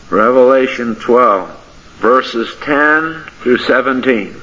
Revelation 12, verses 10 through 17.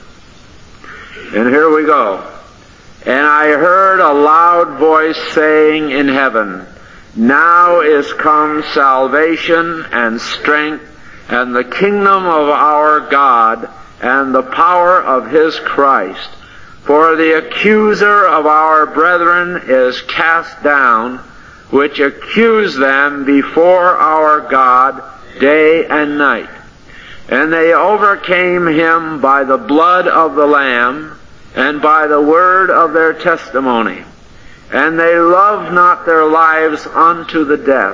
And here we go. And I heard a loud voice saying in heaven, Now is come salvation and strength and the kingdom of our God and the power of His Christ. For the accuser of our brethren is cast down, which accuse them before our God day and night. And they overcame him by the blood of the Lamb and by the word of their testimony. And they loved not their lives unto the death.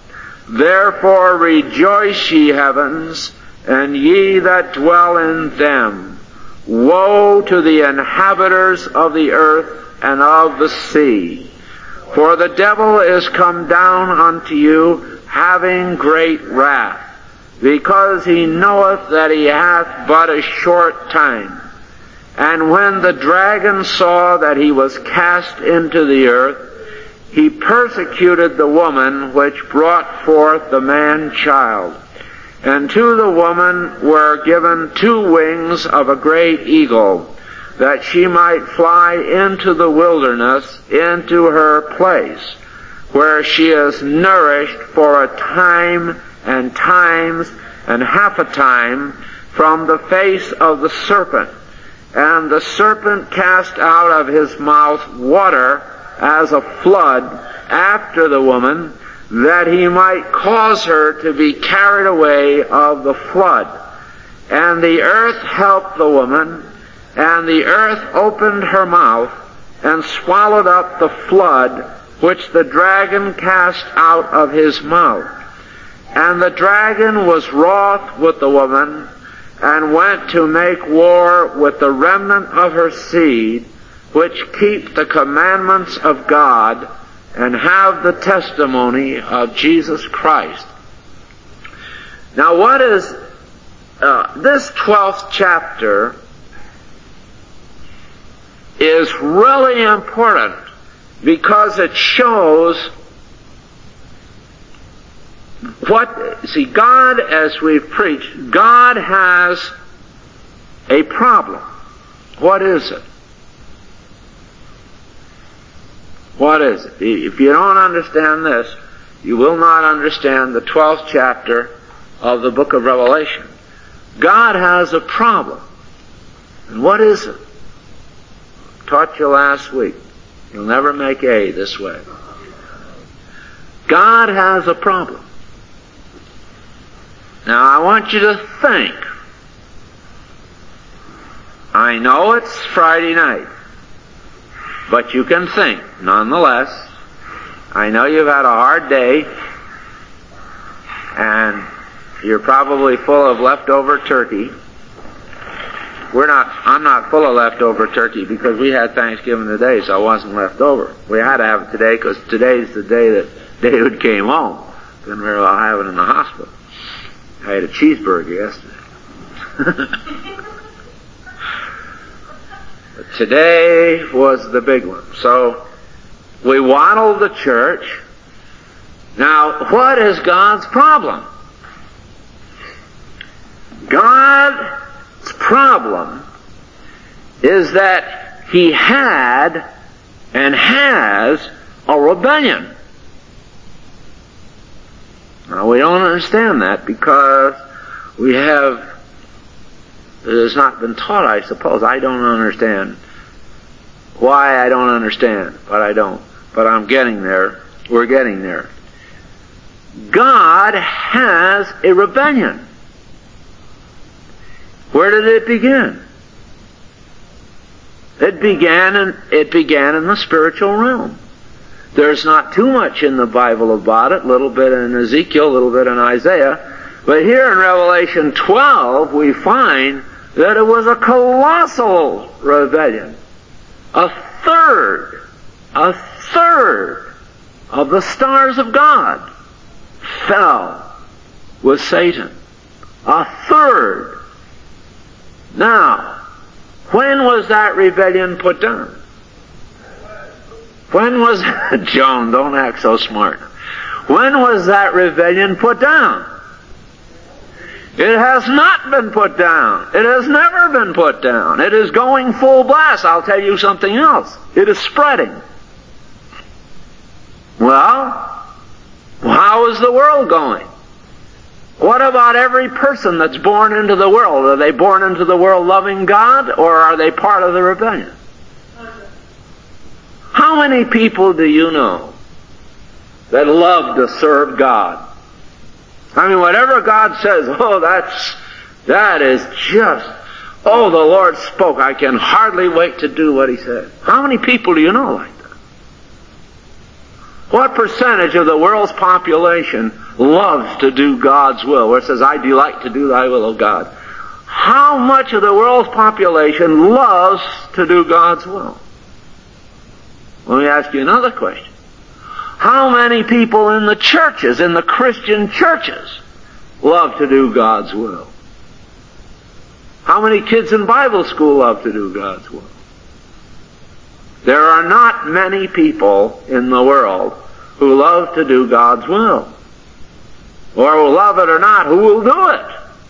Therefore rejoice, ye heavens, and ye that dwell in them. Woe to the inhabitants of the earth and of the sea. For the devil is come down unto you, having great wrath, because he knoweth that he hath but a short time. And when the dragon saw that he was cast into the earth, he persecuted the woman which brought forth the man-child. And to the woman were given 2 wings of a great eagle, that she might fly into the wilderness, into her place, where she is nourished for a time and times and half a time from the face of the serpent. And the serpent cast out of his mouth water as a flood after the woman, that he might cause her to be carried away of the flood. And the earth helped the woman, and the earth opened her mouth and swallowed up the flood which the dragon cast out of his mouth. And the dragon was wroth with the woman, and went to make war with the remnant of her seed, which keep the commandments of God, and have the testimony of Jesus Christ. Now what is this 12th chapter is really important, because it shows God, as we've preached, God has a problem. What is it? What is it? If you don't understand this, you will not understand the 12th chapter of the book of Revelation. God has a problem. And what is it? I taught you last week. You'll never make A this way. God has a problem. Now I want you to think. I know it's Friday night, but you can think nonetheless. I know you've had a hard day, and you're probably full of leftover turkey. I'm not full of leftover turkey, because we had Thanksgiving today, so I wasn't left over. We had to have it today because today's the day that David came home. Couldn't very well have it in the hospital. I had a cheeseburger yesterday. But today was the big one. So we waddled the church. Now, what is God's problem? God's problem is that He had and has a rebellion. Now, we don't understand that because it has not been taught, I suppose. I don't understand why I don't understand, but I don't. But I'm getting there. We're getting there. God has a rebellion. Where did it begin? It began in the spiritual realm. There's not too much in the Bible about it, a little bit in Ezekiel, a little bit in Isaiah. But here in Revelation 12, we find that it was a colossal rebellion. A third of the stars of God fell with Satan. A third. Now, when was that rebellion put down? When was, Joan, don't act so smart. When was that rebellion put down? It has not been put down. It has never been put down. It is going full blast. I'll tell you something else. It is spreading. Well, how is the world going? What about every person that's born into the world? Are they born into the world loving God, or are they part of the rebellion? How many people do you know that love to serve God? I mean, whatever God says, that is just, the Lord spoke. I can hardly wait to do what He said. How many people do you know like that? What percentage of the world's population loves to do God's will? Where it says, I delight to do thy will, O God. How much of the world's population loves to do God's will? Let me ask you another question. How many people in the churches, in the Christian churches, love to do God's will? How many kids in Bible school love to do God's will? There are not many people in the world who love to do God's will. Or will love it or not, who will do it?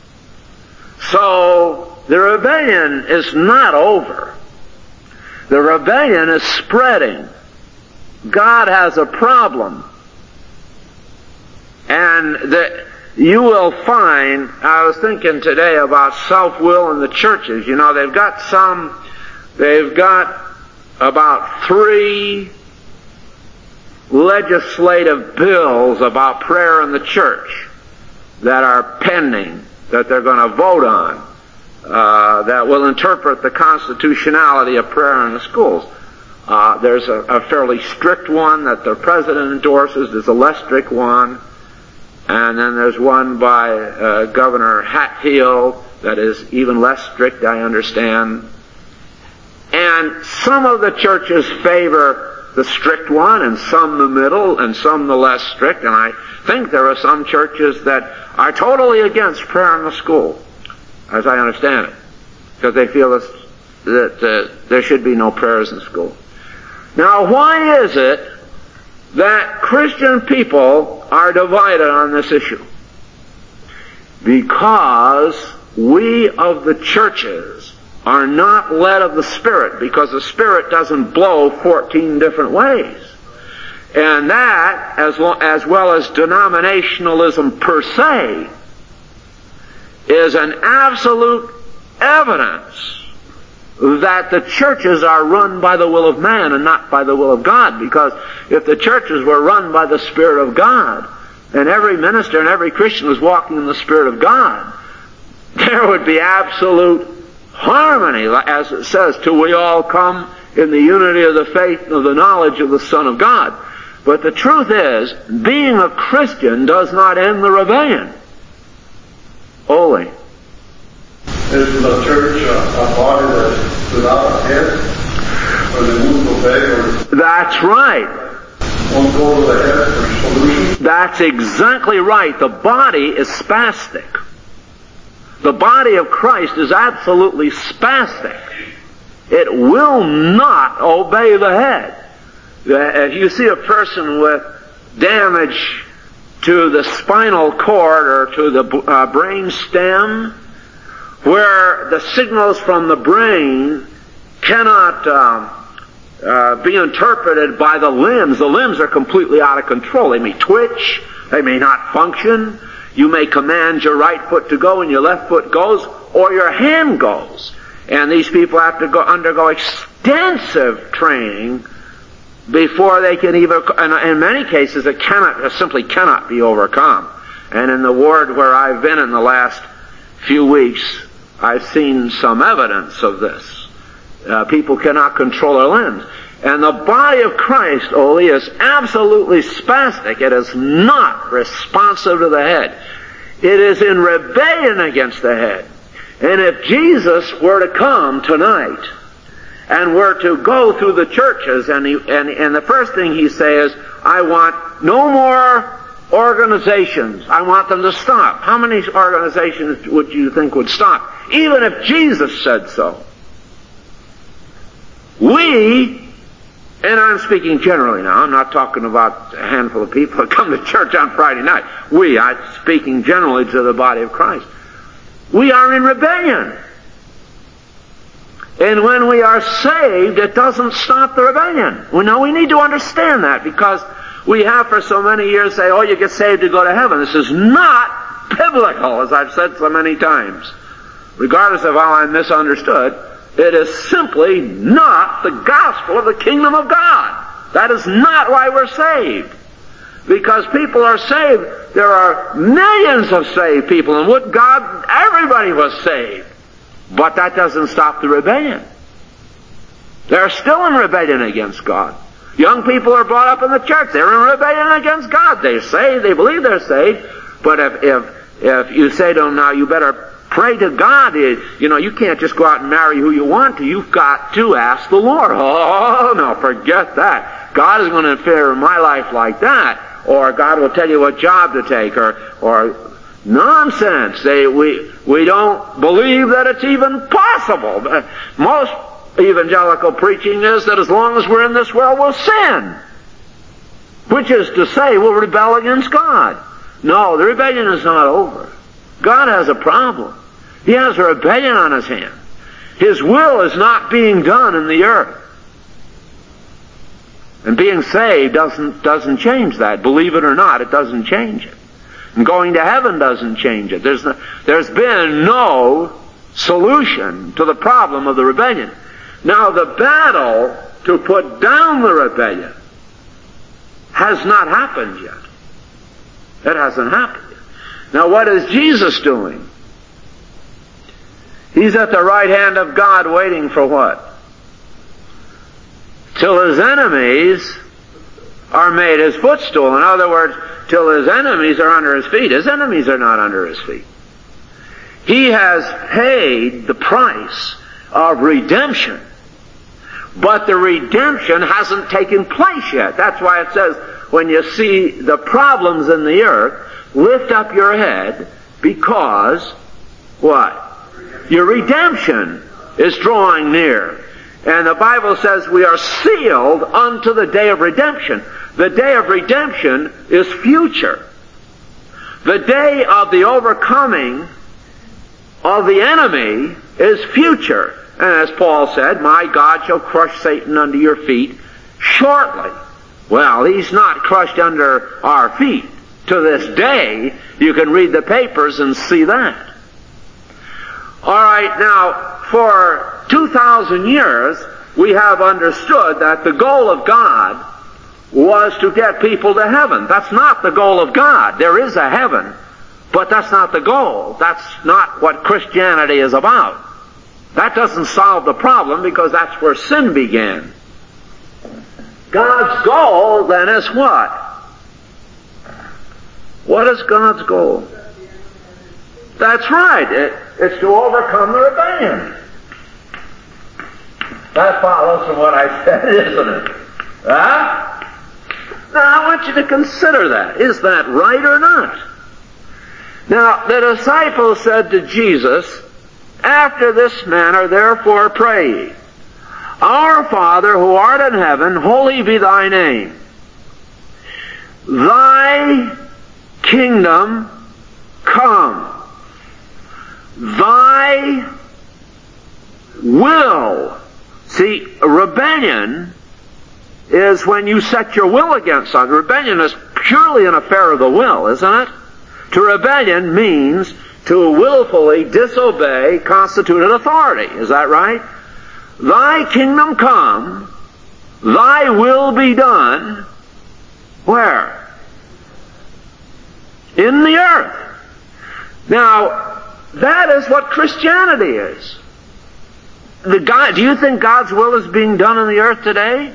So, the rebellion is not over. The rebellion is spreading. God has a problem. And you will find, I was thinking today about self-will in the churches. You know, they've got about 3 legislative bills about prayer in the church that are pending, that they're going to vote on, that will interpret the constitutionality of prayer in the schools. There's a fairly strict one that the president endorses. There's a less strict one. And then there's one by Governor Hatfield that is even less strict, I understand. And some of the churches favor the strict one, and some the middle, and some the less strict. And I think there are some churches that are totally against prayer in the school, as I understand it, because they feel that there should be no prayers in school. Now, why is it that Christian people are divided on this issue? Because we of the churches are not led of the Spirit, because the Spirit doesn't blow 14 different ways. And that, as well as denominationalism per se, is an absolute evidence that the churches are run by the will of man and not by the will of God. Because if the churches were run by the Spirit of God, and every minister and every Christian was walking in the Spirit of God, there would be absolute harmony, as it says, till we all come in the unity of the faith and of the knowledge of the Son of God. But the truth is, being a Christian does not end the rebellion. Only. Is the church a body that's without a head? Or they won't obey? That's right. Won't go to the head for solution? That's exactly right. The body is spastic. The body of Christ is absolutely spastic. It will not obey the head. If you see a person with damage to the spinal cord or to the brain stem, where the signals from the brain cannot be interpreted by the limbs are completely out of control. They may twitch, they may not function. You may command your right foot to go and your left foot goes, or your hand goes. And these people have to undergo extensive training before they can even, and in many cases it simply cannot be overcome. And in the ward where I've been in the last few weeks, I've seen some evidence of this. People cannot control their limbs. And the body of Christ, Oli, is absolutely spastic. It is not responsive to the head. It is in rebellion against the head. And if Jesus were to come tonight and were to go through the churches, and the first thing he says, I want no more organizations. I want them to stop. How many organizations would you think would stop? Even if Jesus said so. We, and I'm speaking generally now, I'm not talking about a handful of people that come to church on Friday night. I'm speaking generally to the body of Christ. We are in rebellion. And when we are saved, it doesn't stop the rebellion. Well, now we need to understand that, because we have for so many years say, oh, you get saved to go to heaven. This is not biblical, as I've said so many times. Regardless of how I'm misunderstood, it is simply not the gospel of the kingdom of God. That is not why we're saved. Because people are saved. There are millions of saved people, and would God everybody was saved. But that doesn't stop the rebellion. They're still in rebellion against God. Young people are brought up in the church. They're in rebellion against God. They're saved. They believe they're saved. But if you say to them, now you better pray to God, you can't just go out and marry who you want to. You've got to ask the Lord. Oh, no, forget that. God is going to interfere in my life like that. Or God will tell you what job to take. Or nonsense. We don't believe that it's even possible. Most evangelical preaching is that as long as we're in this world, we'll sin. Which is to say, we'll rebel against God. No, the rebellion is not over. God has a problem. He has a rebellion on his hand. His will is not being done in the earth. And being saved doesn't change that. Believe it or not, it doesn't change it. And going to heaven doesn't change it. There's been no solution to the problem of the rebellion. Now, the battle to put down the rebellion has not happened yet. It hasn't happened yet. Now, what is Jesus doing? He's at the right hand of God waiting for what? Till his enemies are made his footstool. In other words, till his enemies are under his feet. His enemies are not under his feet. He has paid the price of redemption. But the redemption hasn't taken place yet. That's why it says, when you see the problems in the earth, lift up your head, because what? Your redemption is drawing near. And the Bible says we are sealed unto the day of redemption. The day of redemption is future. The day of the overcoming of the enemy is future. And as Paul said, my God shall crush Satan under your feet shortly. Well, he's not crushed under our feet to this day. You can read the papers and see that. All right, now, for 2,000 years, we have understood that the goal of God was to get people to heaven. That's not the goal of God. There is a heaven, but that's not the goal. That's not what Christianity is about. That doesn't solve the problem, because that's where sin began. God's goal then is what? What is God's goal? That's right. It's to overcome the rebellion. That follows from what I said, isn't it? Huh? Now, I want you to consider that. Is that right or not? Now, the disciples said to Jesus, after this manner, therefore pray ye, Our Father who art in heaven, holy be thy name. Thy kingdom come. Thy will. See, rebellion is when you set your will against something. Rebellion is purely an affair of the will, isn't it? To rebellion means to willfully disobey constituted authority. Is that right? Thy kingdom come, thy will be done. Where? In the earth. Now, that is what Christianity is. Do you think God's will is being done on the earth today?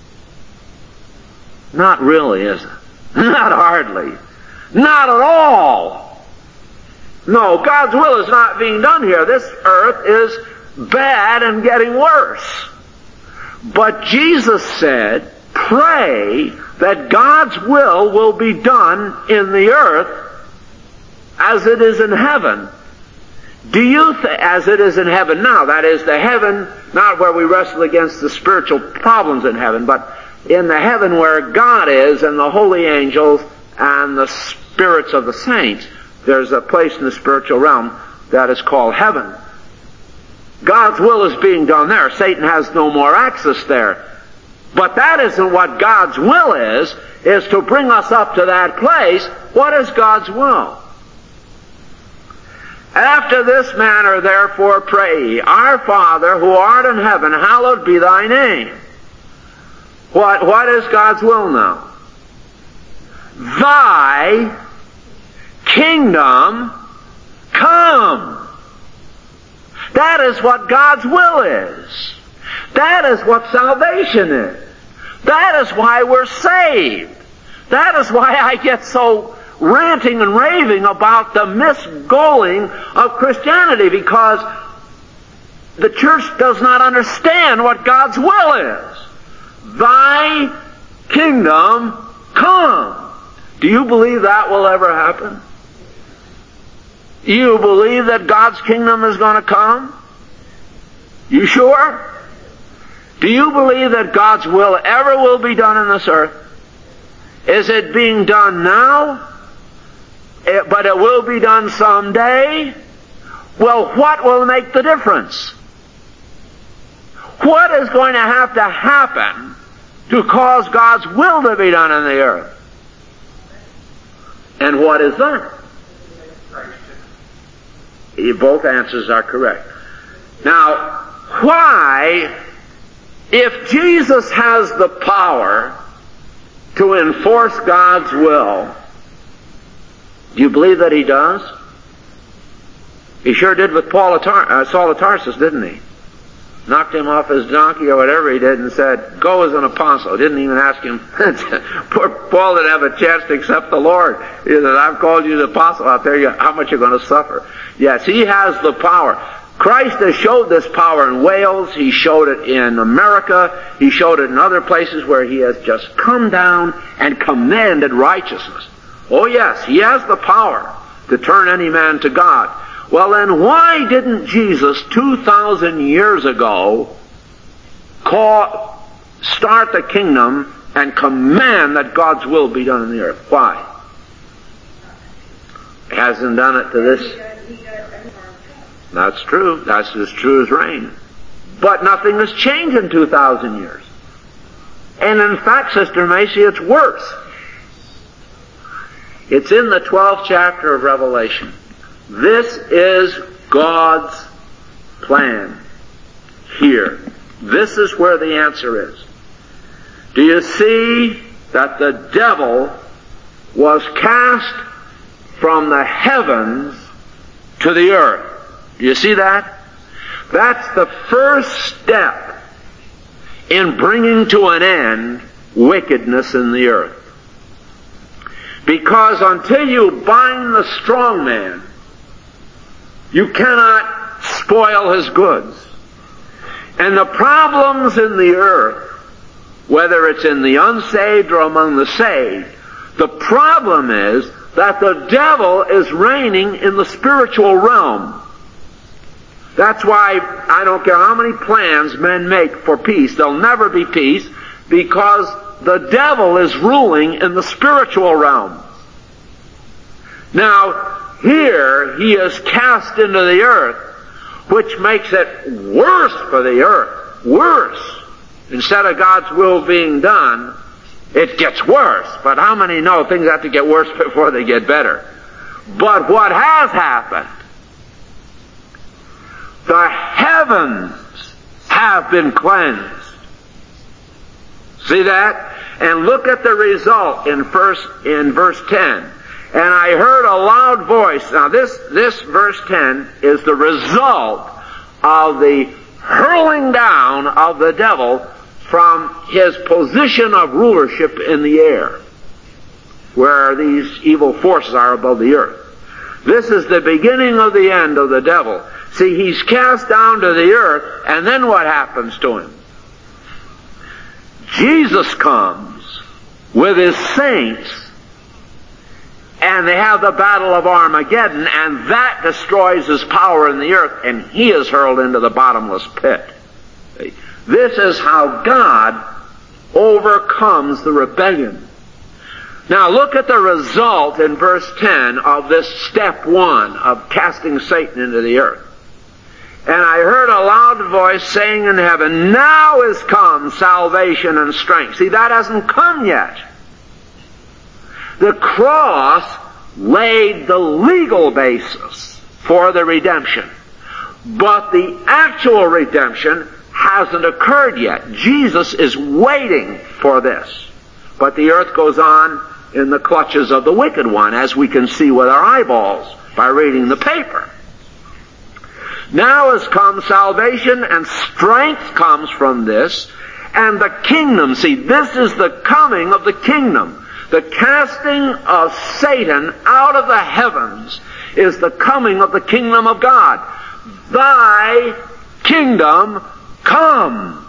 Not really, is it? Not hardly. Not at all. No, God's will is not being done here. This earth is bad and getting worse. But Jesus said, pray that God's will be done in the earth as it is in heaven. Do you as it is in heaven now, that is the heaven, not where we wrestle against the spiritual problems in heaven, but in the heaven where God is and the holy angels and the spirits of the saints. There's a place in the spiritual realm that is called heaven. God's will is being done there. Satan has no more access there. But that isn't what God's will is to bring us up to that place. What is God's will? After this manner, therefore, pray ye, Our Father, who art in heaven, hallowed be thy name. What is God's will now? Thy kingdom come. That is what God's will is. That is what salvation is. That is why we're saved. That is why I get so ranting and raving about the misgoing of Christianity, because the church does not understand what God's will is. Thy kingdom come. Do you believe that will ever happen? You believe that God's kingdom is going to come? You sure? Do you believe that God's will ever will be done in this earth? Is it being done now? But it will be done someday? Well, what will make the difference? What is going to happen to cause God's will to be done in the earth? And what is that? Both answers are correct. Now, why, if Jesus has the power to enforce God's will, do you believe that he does? He sure did with Saul of Tarsus, didn't he? Knocked him off his donkey or whatever he did and said, go as an apostle. Didn't even ask him. Poor Paul didn't have a chance to accept the Lord. He said, I've called you the apostle. I'll tell you how much you're going to suffer. Yes, he has the power. Christ has showed this power in Wales. He showed it in America. He showed it in other places where he has just come down and commanded righteousness. Oh yes, he has the power to turn any man to God. Well then, why didn't Jesus 2,000 years ago start the kingdom and command that God's will be done in the earth? Why? He hasn't done it to this. That's true. That's as true as rain. But nothing has changed in 2,000 years. And in fact, Sister Macy, it's worse. It's in the 12th chapter of Revelation. This is God's plan here. This is where the answer is. Do you see that the devil was cast from the heavens to the earth? Do you see that? That's the first step in bringing to an end wickedness in the earth. Because until you bind the strong man, you cannot spoil his goods. And the problems in the earth, whether it's in the unsaved or among the saved, the problem is that the devil is reigning in the spiritual realm. That's why I don't care how many plans men make for peace, there'll never be peace, because the devil is ruling in the spiritual realm. Now, here he is cast into the earth, which makes it worse for the earth. Worse. Instead of God's will being done, it gets worse. But how many know things have to get worse before they get better? But what has happened? The heavens have been cleansed. See that? And look at the result in verse 10. And I heard a loud voice. Now this verse 10 is the result of the hurling down of the devil from his position of rulership in the air, where these evil forces are above the earth. This is the beginning of the end of the devil. See, he's cast down to the earth, and then what happens to him? Jesus comes with his saints, and they have the battle of Armageddon, and that destroys his power in the earth, and he is hurled into the bottomless pit. This is how God overcomes the rebellion. Now look at the result in verse 10 of this step 1 of casting Satan into the earth. And I heard a loud voice saying in heaven, now is come salvation and strength. See, that hasn't come yet. The cross laid the legal basis for the redemption. But the actual redemption hasn't occurred yet. Jesus is waiting for this. But the earth goes on in the clutches of the wicked one, as we can see with our eyeballs by reading the paper. Now has come salvation, and strength comes from this, and the kingdom. See, this is the coming of the kingdom. The casting of Satan out of the heavens is the coming of the kingdom of God. Thy kingdom come.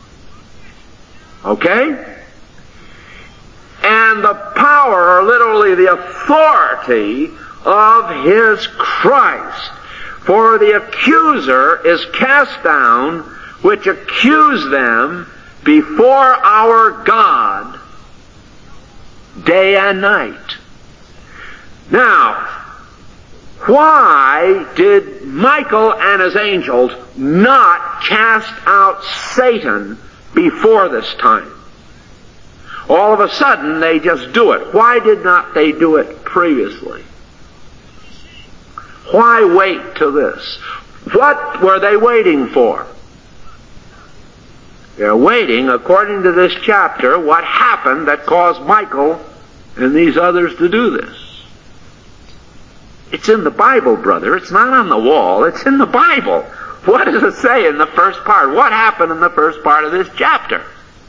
Okay? And the power, or literally the authority of His Christ. For the accuser is cast down, which accused them before our God day and night. Now, why did Michael and his angels not cast out Satan before this time? All of a sudden, they just do it. Why did not they do it previously? Why wait till this? What were they waiting for? They're waiting, according to this chapter, what happened that caused Michael and these others to do this. It's in the Bible, brother. It's not on the wall. It's in the Bible. What does it say in the first part? What happened in the first part of this chapter?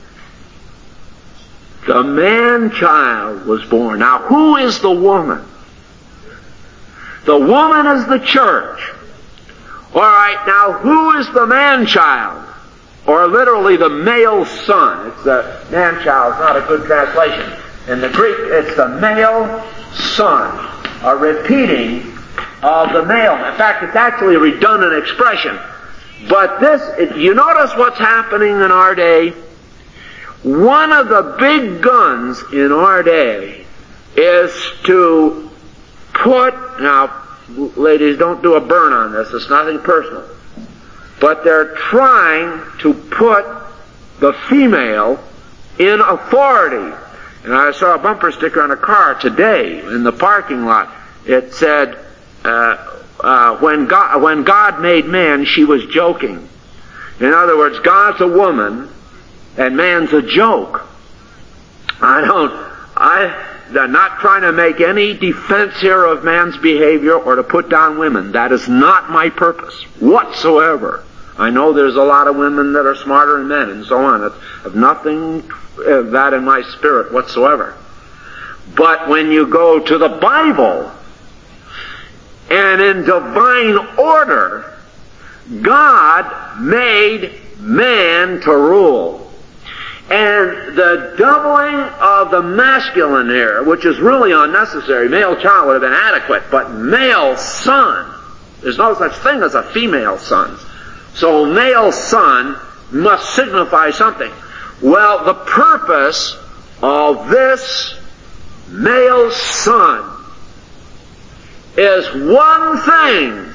The man-child was born. Now, who is the woman? The woman is the church. All right, now who is the man-child? Or literally the male son. It's the man-child. It's not a good translation. In the Greek, it's the male son. A repeating of the male. In fact, it's actually a redundant expression. But this, you notice what's happening in our day? One of the big guns in our day is to put, now, ladies, don't do a burn on this. It's nothing personal. But they're trying to put the female in authority. And I saw a bumper sticker on a car today in the parking lot. It said, when God made man, she was joking. In other words, God's a woman and man's a joke. I'm not trying to make any defense here of man's behavior or to put down women. That is not my purpose whatsoever. I know there's a lot of women that are smarter than men and so on. I have nothing of that in my spirit whatsoever. But when you go to the Bible, and in divine order, God made man to rule. And the doubling of the masculine here, which is really unnecessary, male child would have been adequate, but male son, there's no such thing as a female son. So male son must signify something. Well, the purpose of this male son is one thing: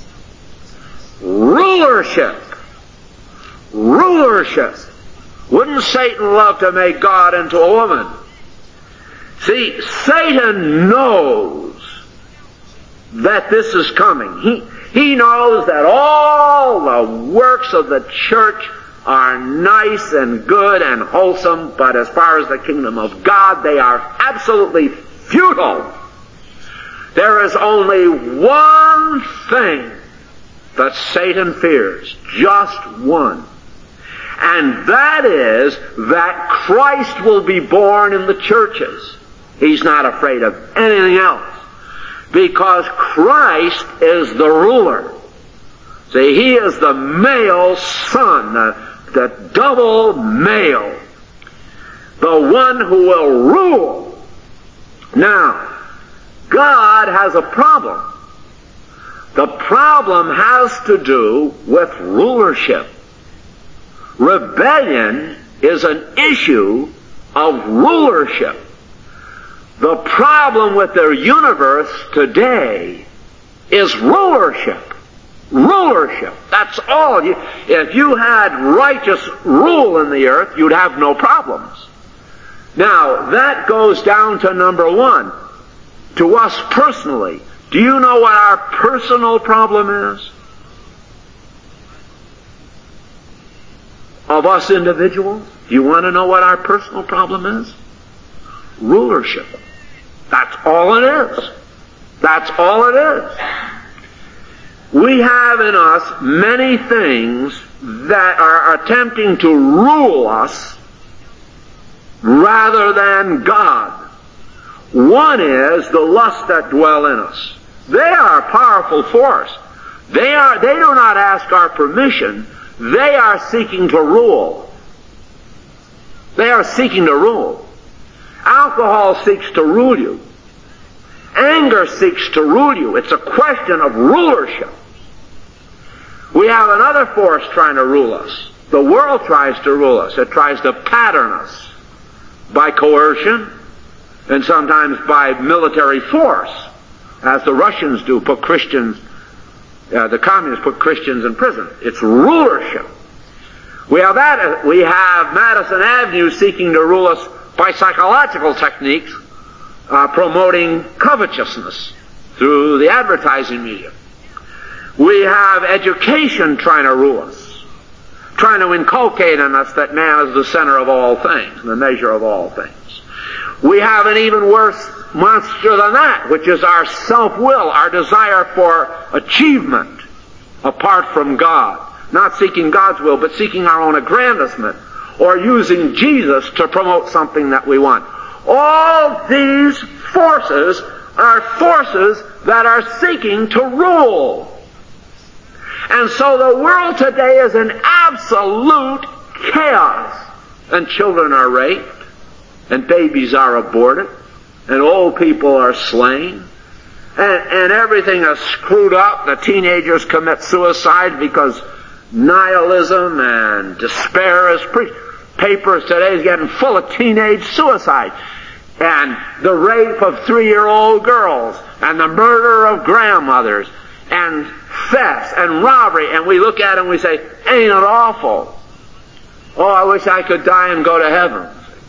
rulership. Rulership. Wouldn't Satan love to make God into a woman? See, Satan knows that this is coming. He knows that all the works of the church are nice and good and wholesome, but as far as the kingdom of God, they are absolutely futile. There is only one thing that Satan fears, just one. And that is that Christ will be born in the churches. He's not afraid of anything else. Because Christ is the ruler. See, He is the male son, the double male. The one who will rule. Now, God has a problem. The problem has to do with rulership. Rebellion is an issue of rulership. The problem with the universe today is rulership. Rulership. That's all. If you had righteous rule in the earth, you'd have no problems. Now, that goes down to number one. To us personally. Do you know what our personal problem is? Of us individuals? Do you want to know what our personal problem is? Rulership. That's all it is. That's all it is. We have in us many things that are attempting to rule us rather than God. One is the lusts that dwell in us. They are a powerful force. They do not ask our permission. They are seeking to rule. They are seeking to rule. Alcohol seeks to rule you. Anger seeks to rule you. It's a question of rulership. We have another force trying to rule us. The world tries to rule us. It tries to pattern us by coercion and sometimes by military force, as the Russians do, put Christians, the communists put Christians in prison. It's rulership. We have that. We have Madison Avenue seeking to rule us by psychological techniques, promoting covetousness through the advertising media. We have education trying to rule us, trying to inculcate in us that man is the center of all things, the measure of all things. We have an even worse monster than that, which is our self-will, our desire for achievement apart from God. Not seeking God's will, but seeking our own aggrandizement, or using Jesus to promote something that we want. All these forces are forces that are seeking to rule. And so the world today is in absolute chaos. And children are raped, and babies are aborted, and old people are slain, and everything is screwed up. The teenagers commit suicide because nihilism and despair is preached. Papers today is getting full of teenage suicide, and the rape of 3-year-old girls, and the murder of grandmothers, and thefts and robbery, and we look at it and we say, ain't it awful? Oh, I wish I could die and go to heaven.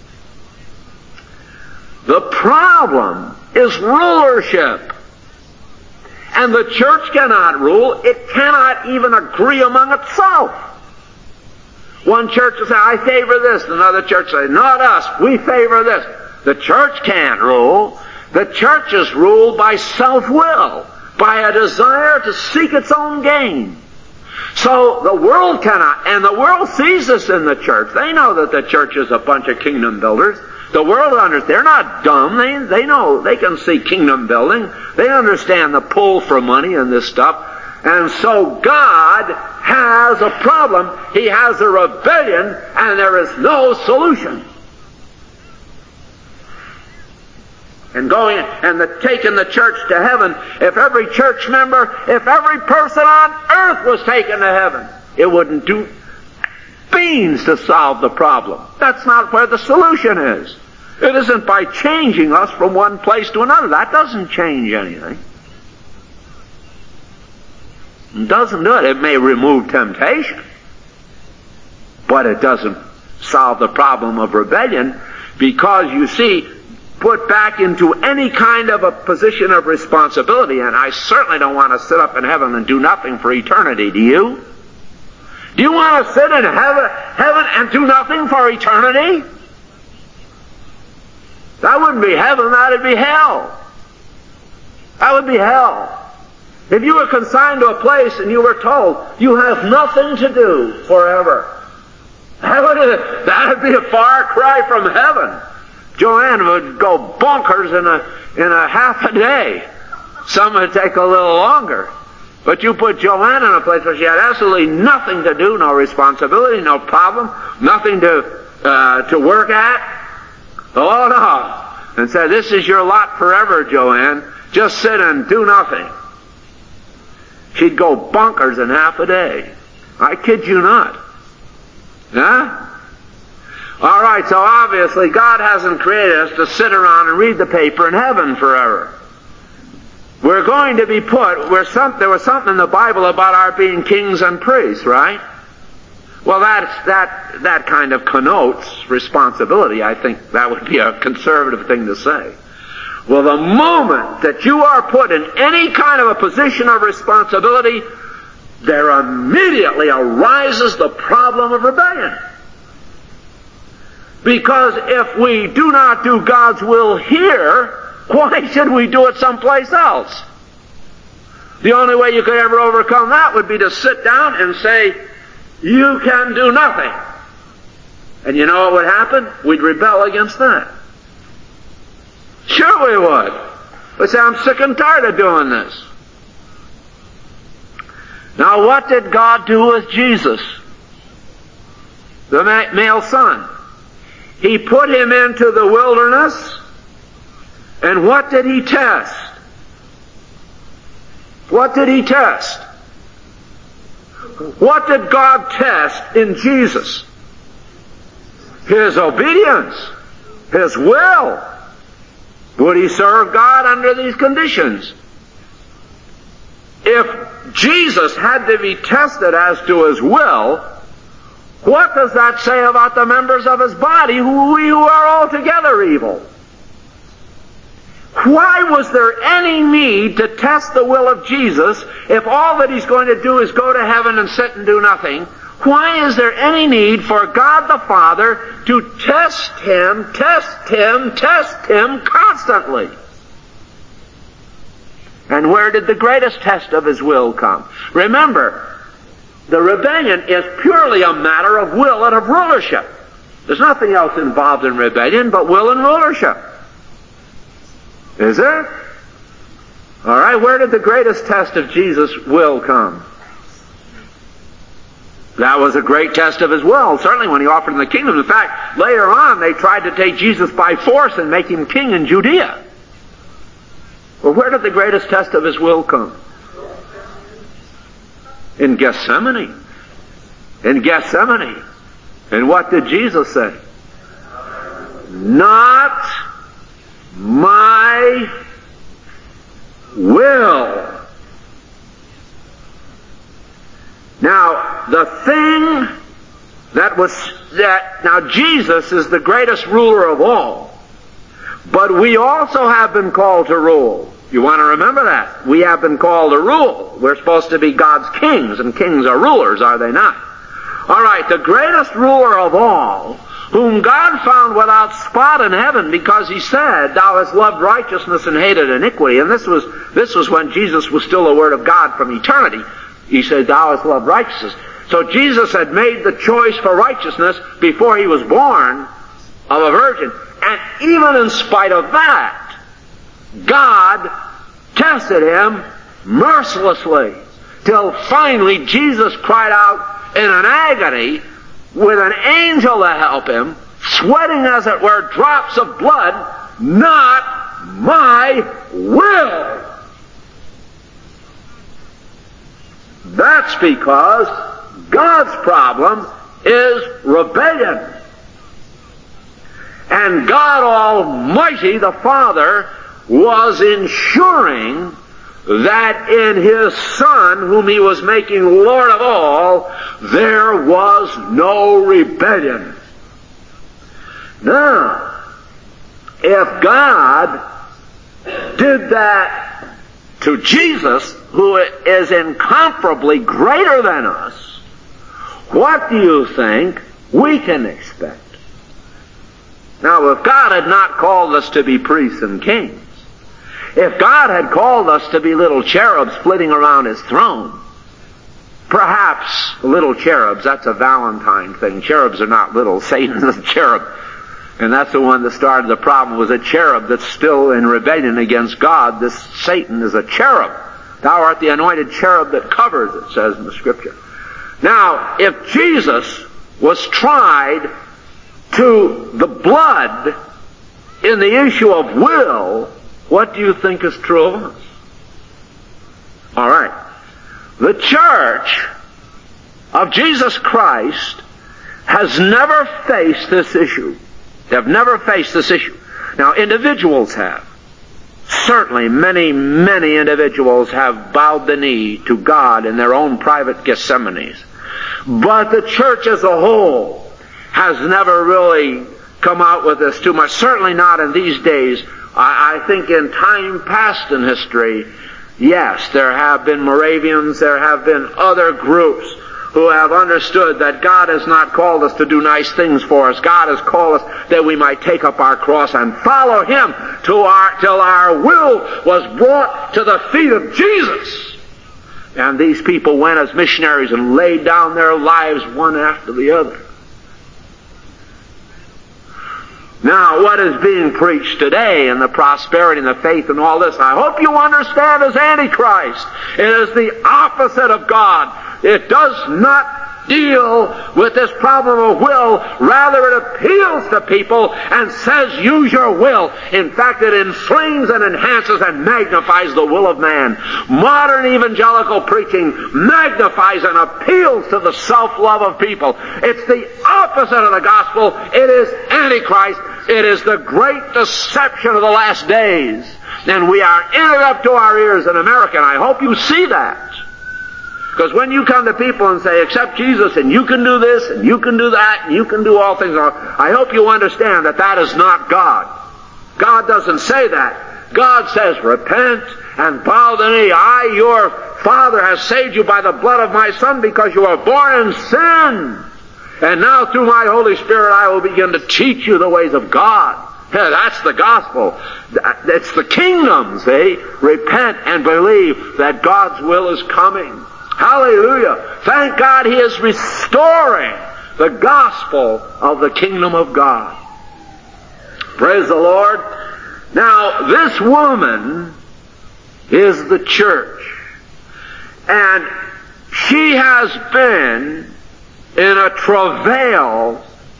The problem is rulership. And the church cannot rule. It cannot even agree among itself. One church will say, I favor this. Another church will say, not us. We favor this. The church can't rule. The church is ruled by self-will, by a desire to seek its own gain. So the world cannot, and the world sees this in the church. They know that the church is a bunch of kingdom builders. The world understands. They're not dumb. They know they can see kingdom building. They understand the pull for money and this stuff. And so God has a problem. He has a rebellion, and there is no solution. And taking the church to heaven, if every church member, if every person on earth was taken to heaven, it wouldn't do beans to solve the problem. That's not where the solution is. It isn't by changing us from one place to another. That doesn't change anything. It doesn't do it. It may remove temptation, but it doesn't solve the problem of rebellion, because, you see, put back into any kind of a position of responsibility, and I certainly don't want to sit up in heaven and do nothing for eternity, do you? Do you want to sit in heaven and do nothing for eternity? That wouldn't be heaven, that would be hell. That would be hell. If you were consigned to a place and you were told you have nothing to do forever, that would be a far cry from heaven. Joanne would go bonkers in a half a day. Some would take a little longer. But you put Joanne in a place where she had absolutely nothing to do, no responsibility, no problem, nothing to work at. Oh no. And said, this is your lot forever, Joanne. Just sit and do nothing. She'd go bonkers in half a day. I kid you not. Huh? All right, so obviously God hasn't created us to sit around and read the paper in heaven forever. We're going to be put, there was something in the Bible about our being kings and priests, right? Well, that kind of connotes responsibility. I think that would be a conservative thing to say. Well, the moment that you are put in any kind of a position of responsibility, there immediately arises the problem of rebellion. Because if we do not do God's will here, why should we do it someplace else? The only way you could ever overcome that would be to sit down and say, you can do nothing. And you know what would happen? We'd rebel against that. Sure we would. We'd say, I'm sick and tired of doing this. Now what did God do with Jesus? The male son. He put him into the wilderness, and what did he test? What did he test? What did God test in Jesus? His obedience, his will. Would he serve God under these conditions? If Jesus had to be tested as to his will, what does that say about the members of his body who are altogether evil? Why was there any need to test the will of Jesus if all that he's going to do is go to heaven and sit and do nothing? Why is there any need for God the Father to test him constantly? And where did the greatest test of his will come? Remember, the rebellion is purely a matter of will and of rulership. There's nothing else involved in rebellion but will and rulership. Is there? All right, where did the greatest test of Jesus' will come? That was a great test of his will, certainly when he offered him the kingdom. In fact, later on they tried to take Jesus by force and make him king in Judea. Well, where did the greatest test of his will come? In Gethsemane. In Gethsemane. And what did Jesus say? Not my will. Now, the thing now Jesus is the greatest ruler of all. But we also have been called to rule. You want to remember that. We have been called to rule. We're supposed to be God's kings, and kings are rulers, are they not? All right, the greatest ruler of all, whom God found without spot in heaven, because he said, thou hast loved righteousness and hated iniquity. And this was when Jesus was still the Word of God from eternity. He said, thou hast loved righteousness. So Jesus had made the choice for righteousness before he was born of a virgin. And even in spite of that, God tested him mercilessly, till finally Jesus cried out in an agony with an angel to help him, sweating as it were drops of blood, not my will. That's because God's problem is rebellion. And God Almighty, the Father, was ensuring that in His Son, whom He was making Lord of all, there was no rebellion. Now, if God did that to Jesus, who is incomparably greater than us, what do you think we can expect? Now, if God had not called us to be priests and kings, if God had called us to be little cherubs flitting around His throne, perhaps little cherubs, that's a Valentine thing. Cherubs are not little. Satan is a cherub. And that's the one that started the problem, was a cherub that's still in rebellion against God. This Satan is a cherub. Thou art the anointed cherub that covers, it says in the Scripture. Now, if Jesus was tried to the blood in the issue of will, what do you think is true of us? All right. The church of Jesus Christ has never faced this issue. They have never faced this issue. Now, individuals have. Certainly, many, many individuals have bowed the knee to God in their own private Gethsemanes. But the church as a whole has never really come out with this too much. Certainly not in these days. I think in time past in history, yes, there have been Moravians, there have been other groups who have understood that God has not called us to do nice things for us. God has called us that we might take up our cross and follow Him till our will was brought to the feet of Jesus. And these people went as missionaries and laid down their lives one after the other. Now, what is being preached today in the prosperity and the faith and all this, I hope you understand, is Antichrist. It is the opposite of God. It does not deal with this problem of will. Rather, it appeals to people and says, use your will. In fact, it inflames and enhances and magnifies the will of man. Modern evangelical preaching magnifies and appeals to the self-love of people. It's the opposite of the gospel. It is Antichrist. It is the great deception of the last days. And we are in it up to our ears in America, and I hope you see that. Because when you come to people and say, accept Jesus, and you can do this, and you can do that, and you can do all things, I hope you understand that that is not God. God doesn't say that. God says, repent and bow the knee. I, your Father, has saved you by the blood of my Son because you were born in sin. And now through my Holy Spirit I will begin to teach you the ways of God. Yeah, that's the gospel. It's the kingdom, see? Repent and believe that God's will is coming. Hallelujah. Thank God He is restoring the gospel of the kingdom of God. Praise the Lord. Now, this woman is the church. And she has been in a travail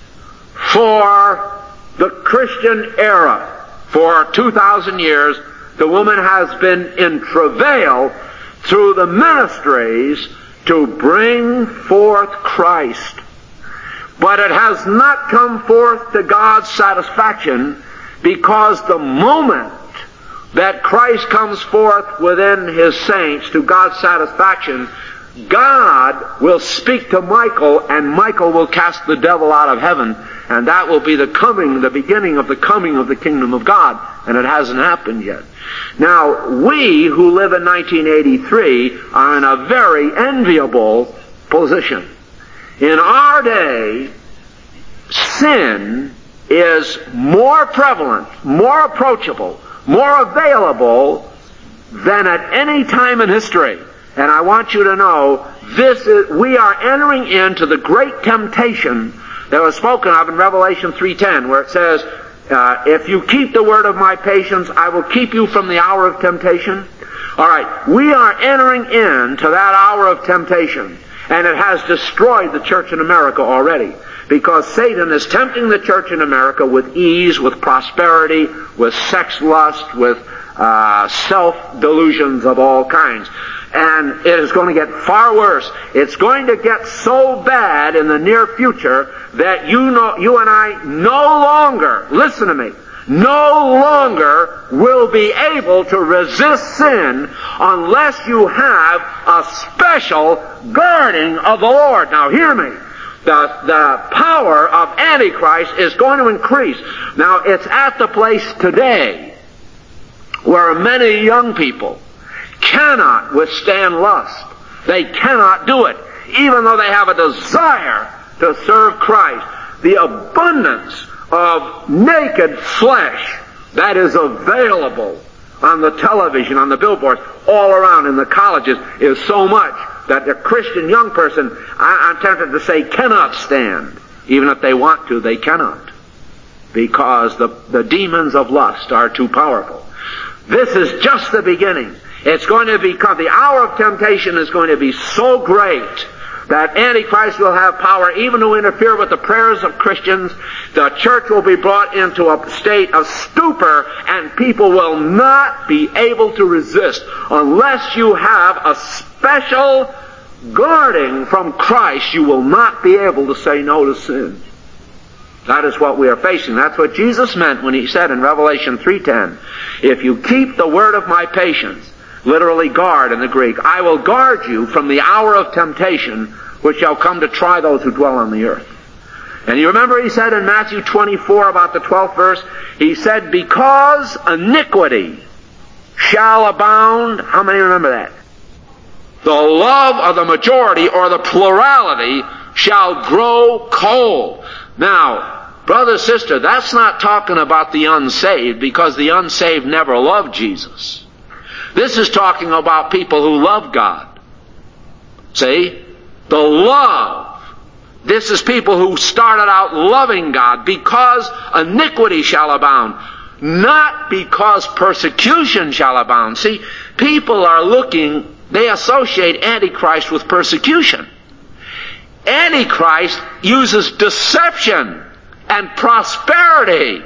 for the Christian era. For 2,000 years, the woman has been in travail through the ministries to bring forth Christ. But it has not come forth to God's satisfaction, because the moment that Christ comes forth within His saints to God's satisfaction, God will speak to Michael, and Michael will cast the devil out of heaven, and that will be the beginning of the coming of the kingdom of God, and it hasn't happened yet. Now, we who live in 1983 are in a very enviable position. In our day, sin is more prevalent, more approachable, more available than at any time in history. And I want you to know, we are entering into the great temptation that was spoken of in Revelation 3:10, where it says, if you keep the word of my patience, I will keep you from the hour of temptation. All right, we are entering into that hour of temptation, and it has destroyed the church in America already, because Satan is tempting the church in America with ease, with prosperity, with sex lust, with self-delusions of all kinds. And it is going to get far worse. It's going to get so bad in the near future that you and I no longer, listen to me, no longer will be able to resist sin unless you have a special guarding of the Lord. Now hear me. The power of Antichrist is going to increase. Now it's at the place today where many young people cannot withstand lust. They cannot do it, even though they have a desire to serve Christ. The abundance of naked flesh that is available on the television, on the billboards, all around in the colleges is so much that the Christian young person, I'm tempted to say, cannot stand. Even if they want to, they cannot. Because the demons of lust are too powerful. This is just the beginning. It's going to become, the hour of temptation is going to be so great that Antichrist will have power even to interfere with the prayers of Christians. The church will be brought into a state of stupor, and people will not be able to resist unless you have a special guarding from Christ, you will not be able to say no to sin. That is what we are facing. That's what Jesus meant when he said in Revelation 3:10, if you keep the word of my patience, literally guard in the Greek, I will guard you from the hour of temptation which shall come to try those who dwell on the earth. And you remember he said in Matthew 24, about the 12th verse, he said, because iniquity shall abound. How many remember that? The love of the majority or the plurality shall grow cold. Now, brother, sister, that's not talking about the unsaved, because the unsaved never loved Jesus. This is talking about people who love God. See? The love. This is people who started out loving God, because iniquity shall abound, not because persecution shall abound. See, people are looking, they associate Antichrist with persecution. Antichrist uses deception and prosperity.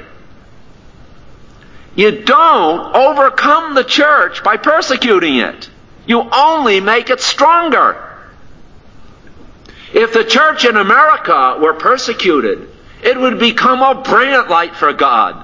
You don't overcome the church by persecuting it. You only make it stronger. If the church in America were persecuted, it would become a brilliant light for God.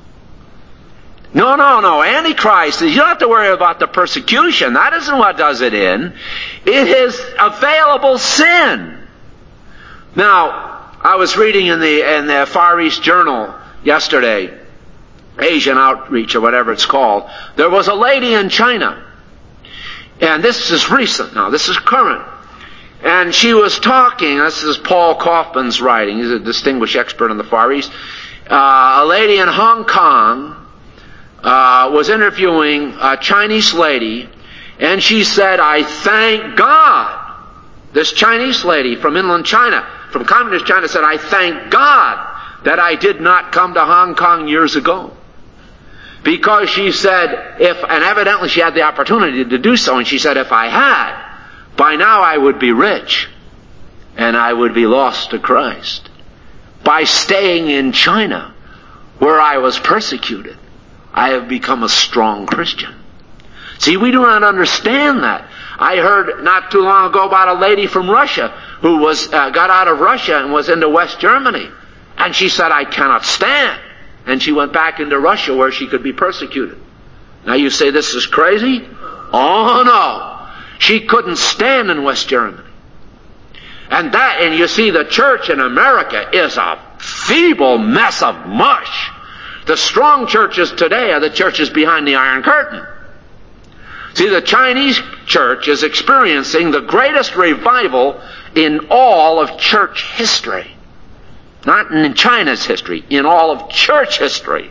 No. Antichrist, you don't have to worry about the persecution. That isn't what does it in. It is available sin. Now, I was reading in the Far East Journal yesterday, Asian Outreach or whatever it's called, there was a lady in China. And this is recent now, this is current. And she was talking, this is Paul Kaufman's writing, he's a distinguished expert in the Far East. A lady in Hong Kong was interviewing a Chinese lady, and she said, I thank God. This Chinese lady from inland China, from communist China, said, I thank God that I did not come to Hong Kong years ago. Because she said, and evidently she had the opportunity to do so, and she said, if I had, by now I would be rich, and I would be lost to Christ. By staying in China, where I was persecuted, I have become a strong Christian. See, we do not understand that. I heard not too long ago about a lady from Russia who got out of Russia and was into West Germany. And she said, I cannot stand. And she went back into Russia where she could be persecuted. Now you say this is crazy? Oh no. She couldn't stand in West Germany. And you see, the church in America is a feeble mess of mush. The strong churches today are the churches behind the Iron Curtain. See, the Chinese church is experiencing the greatest revival in all of church history. Not in China's history, in all of church history.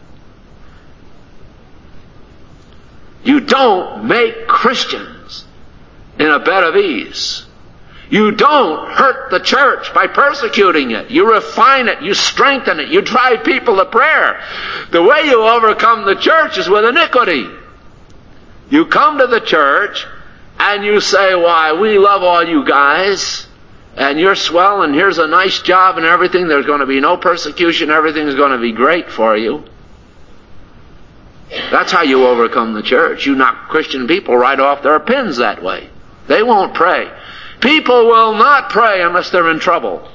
You don't make Christians in a bed of ease. You don't hurt the church by persecuting it. You refine it. You strengthen it. You drive people to prayer. The way you overcome the church is with iniquity. You come to the church and you say, why, we love all you guys, and you're swell, and here's a nice job and everything. There's going to be no persecution. Everything's going to be great for you. That's how you overcome the church. You knock Christian people right off their pins that way. They won't pray. People will not pray unless they're in trouble.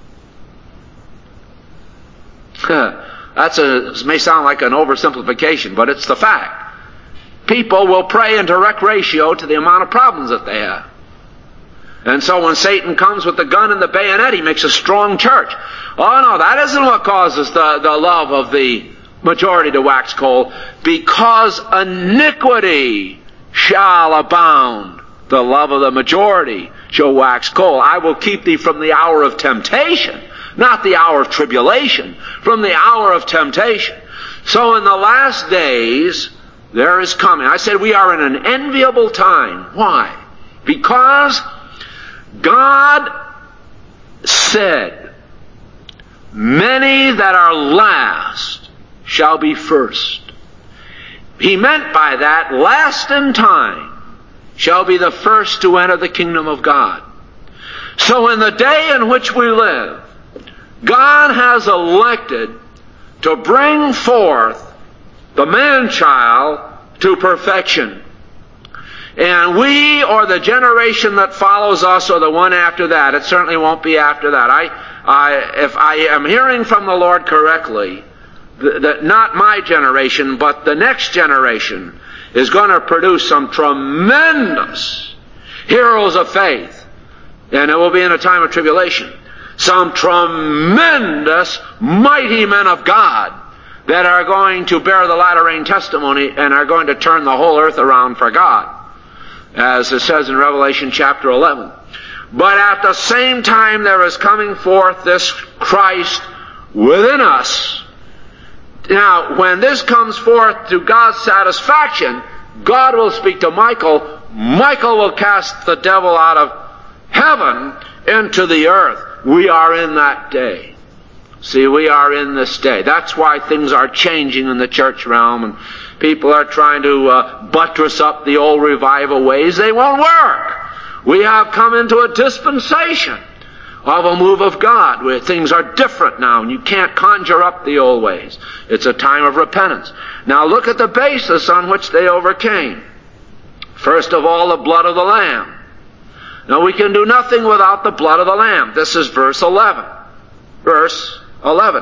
May sound like an oversimplification, but it's the fact. People will pray in direct ratio to the amount of problems that they have. And so when Satan comes with the gun and the bayonet, he makes a strong church. Oh no, that isn't what causes the love of the majority to wax cold. Because iniquity shall abound, the love of the majority shall wax cold. I will keep thee from the hour of temptation, not the hour of tribulation, from the hour of temptation. So in the last days, there is coming. I said we are in an enviable time. Why? Because God said, many that are last shall be first. He meant by that, last in time shall be the first to enter the kingdom of God. So in the day in which we live, God has elected to bring forth the man-child to perfection. And we or the generation that follows us or the one after that, it certainly won't be after that. If I am hearing from the Lord correctly, that not my generation, but the next generation is going to produce some tremendous heroes of faith. And it will be in a time of tribulation. Some tremendous mighty men of God that are going to bear the latter rain testimony and are going to turn the whole earth around for God, as it says in Revelation chapter 11. But at the same time there is coming forth this Christ within us. Now, when this comes forth to God's satisfaction, God will speak to Michael. Michael will cast the devil out of heaven into the earth. We are in that day. See, we are in this day. That's why things are changing in the church realm, and people are trying to buttress up the old revival ways. They won't work. We have come into a dispensation of a move of God where things are different now, and you can't conjure up the old ways. It's a time of repentance. Now look at the basis on which they overcame. First of all, the blood of the Lamb. Now we can do nothing without the blood of the Lamb. This is verse 11. Verse 11.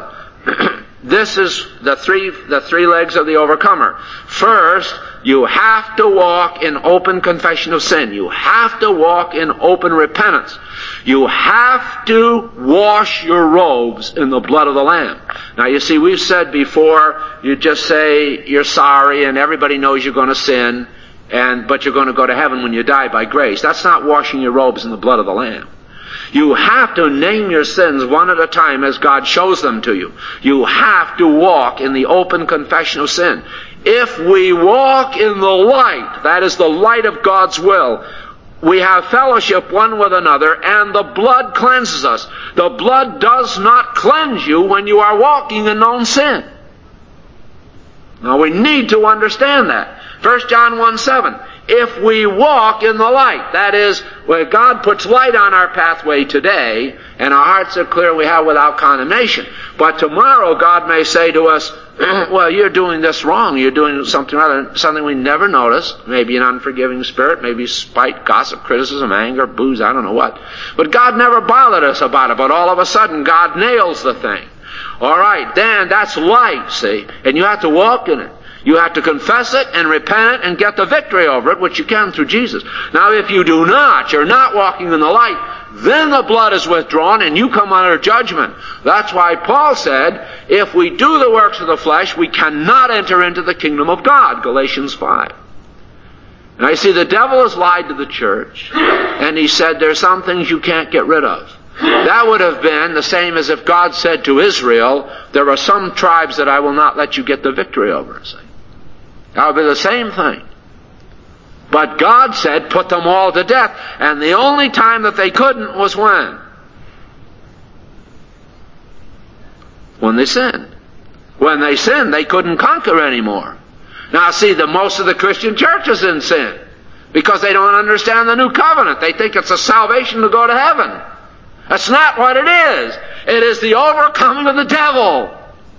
This is the three legs of the overcomer. First, you have to walk in open confession of sin. You have to walk in open repentance. You have to wash your robes in the blood of the Lamb. Now you see, we've said before, you just say you're sorry and everybody knows you're going to sin, but you're going to go to heaven when you die by grace. That's not washing your robes in the blood of the Lamb. You have to name your sins one at a time as God shows them to you. You have to walk in the open confession of sin. If we walk in the light, that is the light of God's will, we have fellowship one with another, and the blood cleanses us. The blood does not cleanse you when you are walking in known sin. Now we need to understand that. 1 John 1:7. If we walk in the light, that is, where God puts light on our pathway today, and our hearts are clear, we have without condemnation. But tomorrow God may say to us, well, you're doing this wrong. You're doing something we never noticed. Maybe an unforgiving spirit, maybe spite, gossip, criticism, anger, booze, I don't know what. But God never bothered us about it. But all of a sudden, God nails the thing. All right, then that's light, see? And you have to walk in it. You have to confess it and repent it and get the victory over it, which you can through Jesus. Now, if you do not, you're not walking in the light, then the blood is withdrawn and you come under judgment. That's why Paul said, if we do the works of the flesh, we cannot enter into the kingdom of God. Galatians 5. Now, you see, the devil has lied to the church, and he said there's some things you can't get rid of. That would have been the same as if God said to Israel, there are some tribes that I will not let you get the victory over. See? That would be the same thing. But God said, put them all to death. And the only time that they couldn't was when? When they sinned. When they sinned, they couldn't conquer anymore. Now see, most of the Christian church is in sin. Because they don't understand the new covenant. They think it's a salvation to go to heaven. That's not what it is. It is the overcoming of the devil.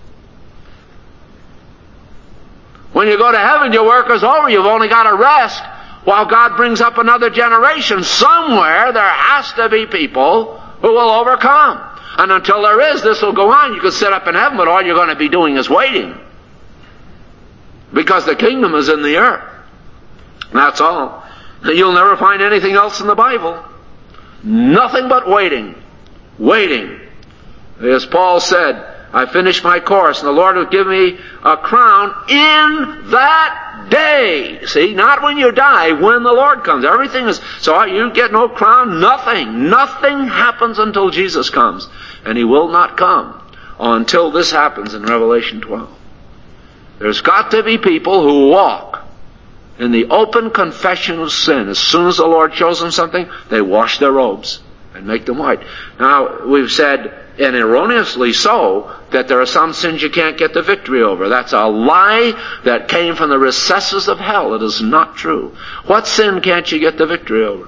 When you go to heaven, your work is over. You've only got to rest while God brings up another generation. Somewhere there has to be people who will overcome. And until there is, this will go on. You can sit up in heaven, but all you're going to be doing is waiting. Because the kingdom is in the earth. That's all. You'll never find anything else in the Bible. Nothing but waiting. Waiting. As Paul said, I finished my course, and the Lord will give me a crown in that day. See, not when you die, when the Lord comes. Everything is, so you get no crown, nothing. Nothing happens until Jesus comes. And He will not come until this happens in Revelation 12. There's got to be people who walk in the open confession of sin. As soon as the Lord shows them something, they wash their robes and make them white. Now, we've said, and erroneously so, that there are some sins you can't get the victory over. That's a lie that came from the recesses of hell. It is not true. What sin can't you get the victory over?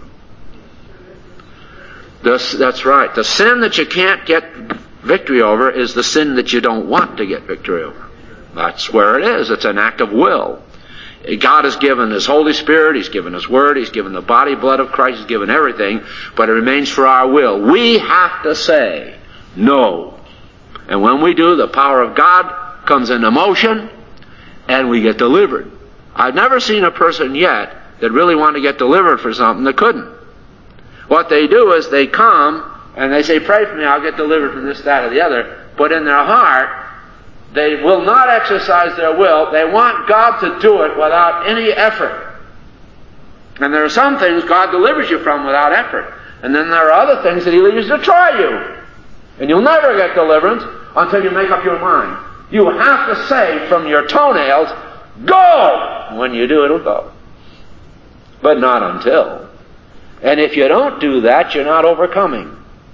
That's right. The sin that you can't get victory over is the sin that you don't want to get victory over. That's where it is. It's an act of will. God has given His Holy Spirit, He's given His Word, He's given the body, blood of Christ, He's given everything, but it remains for our will. We have to say no. And when we do, the power of God comes into motion, and we get delivered. I've never seen a person yet that really wanted to get delivered for something that couldn't. What they do is they come, and they say, pray for me, I'll get delivered from this, that, or the other. But in their heart, they will not exercise their will. They want God to do it without any effort. And there are some things God delivers you from without effort. And then there are other things that He leaves to try you. And you'll never get deliverance until you make up your mind. You have to say from your toenails, go! When you do, it'll go. But not until. And if you don't do that, you're not overcoming.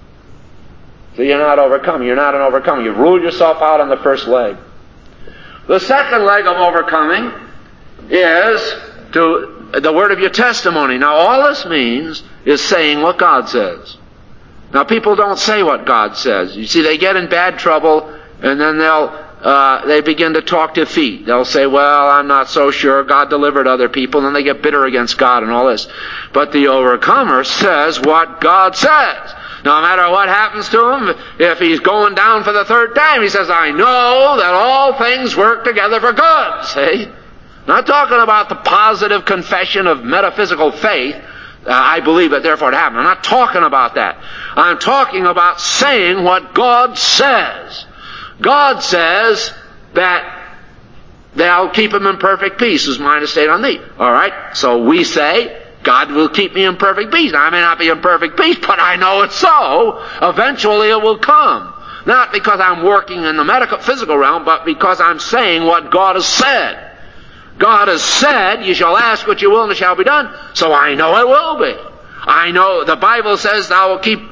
So you're not overcoming. You're not an overcomer. You've ruled yourself out on the first leg. The second leg of overcoming is to the word of your testimony. Now all this means is saying what God says. Now people don't say what God says. You see, they get in bad trouble, and then they begin to talk defeat. They'll say, well, I'm not so sure. God delivered other people. And then they get bitter against God and all this. But the overcomer says what God says. No matter what happens to him, if he's going down for the third time, he says, I know that all things work together for good. See? Not talking about the positive confession of metaphysical faith. I believe it, therefore it happened. I'm not talking about that. I'm talking about saying what God says. God says that thou keep him in perfect peace, whose mind is stayed on thee. Alright? So we say, God will keep me in perfect peace. Now, I may not be in perfect peace, but I know it's so. Eventually it will come. Not because I'm working in the physical realm, but because I'm saying what God has said. God has said, you shall ask what you will and it shall be done. So I know it will be. I know the Bible says thou will keep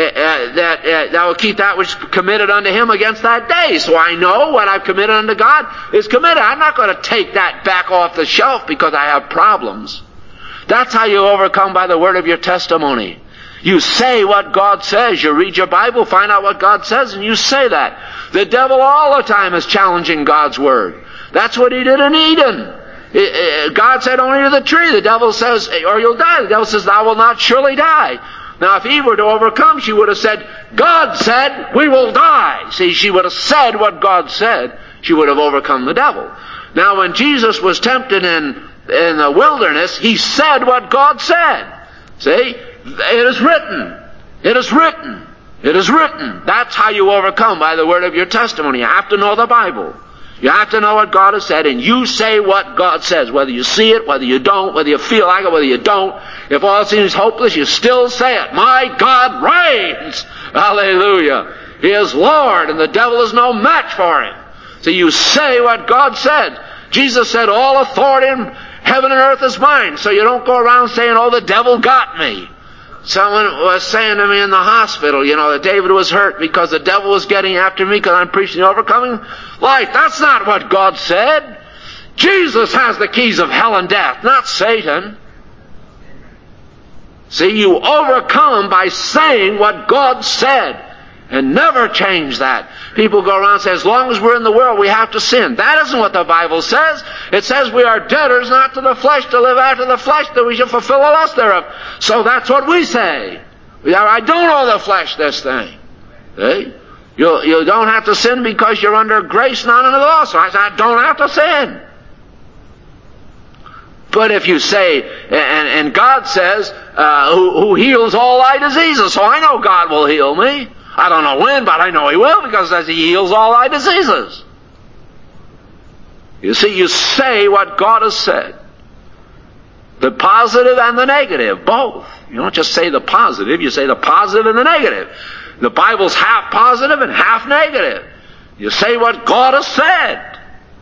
thou will keep that which is committed unto him against that day. So I know what I've committed unto God is committed. I'm not going to take that back off the shelf because I have problems. That's how you overcome, by the word of your testimony. You say what God says. You read your Bible, find out what God says, and you say that. The devil all the time is challenging God's word. That's what he did in Eden. God said, don't eat of the tree. The devil says, or you'll die. The devil says, thou wilt not surely die. Now, if Eve were to overcome, she would have said, God said, we will die. See, she would have said what God said. She would have overcome the devil. Now, when Jesus was tempted in the wilderness, he said what God said. See? It is written. It is written. It is written. That's how you overcome, by the word of your testimony. You have to know the Bible. You have to know what God has said, and you say what God says. Whether you see it, whether you don't, whether you feel like it, whether you don't. If all seems hopeless, you still say it. My God reigns! Hallelujah! He is Lord, and the devil is no match for him. So you say what God said. Jesus said, all authority in heaven and earth is mine. So you don't go around saying, oh, the devil got me. Someone was saying to me in the hospital, that David was hurt because the devil was getting after me because I'm preaching the overcoming life. That's not what God said. Jesus has the keys of hell and death, not Satan. See, you overcome by saying what God said. And never change that. People go around and say, as long as we're in the world, we have to sin. That isn't what the Bible says. It says we are debtors not to the flesh, to live after the flesh, that we shall fulfill the lust thereof. So that's what we say. I don't owe the flesh this thing. See? You don't have to sin because you're under grace, not under the law. So I say, I don't have to sin. But if you say, and God says, who heals all thy diseases, so I know God will heal me. I don't know when, but I know He will, because it says He heals all thy diseases. You see, you say what God has said. The positive and the negative, both. You don't just say the positive, you say the positive and the negative. The Bible's half positive and half negative. You say what God has said.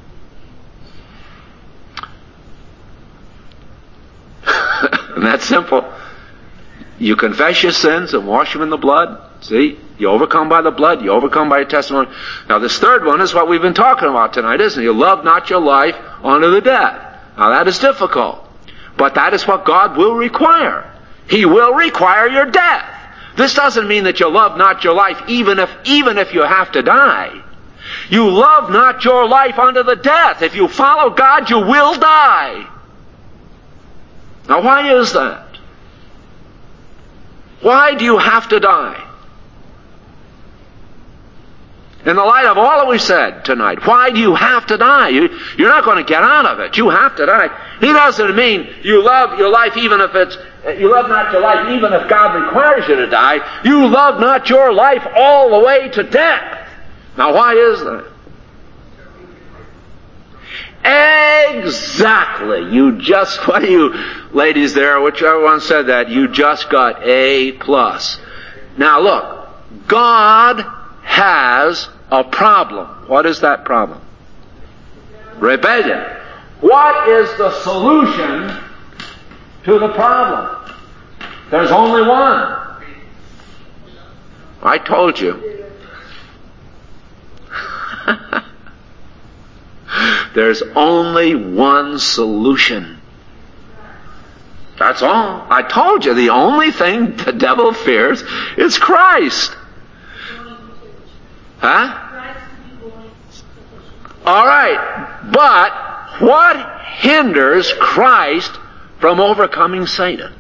And that's simple. You confess your sins and wash them in the blood. See? You overcome by the blood. You overcome by your testimony. Now this third one is what we've been talking about tonight, isn't it? You love not your life unto the death. Now that is difficult. But that is what God will require. He will require your death. This doesn't mean that you love not your life even if you have to die. You love not your life unto the death. If you follow God, you will die. Now, why is that? Why do you have to die? In the light of all that we said tonight, why do you have to die? You're not going to get out of it. You have to die. He doesn't mean you love your life even if you love not your life even if God requires you to die. You love not your life all the way to death. Now, why is that? Exactly. What are you ladies there, whichever one said that, you just got A+. Now look, God has a problem. What is that problem? Rebellion. What is the solution to the problem? There's only one. I told you. There's only one solution. That's all. I told you the only thing the devil fears is Christ. Huh? All right. But what hinders Christ from overcoming Satan?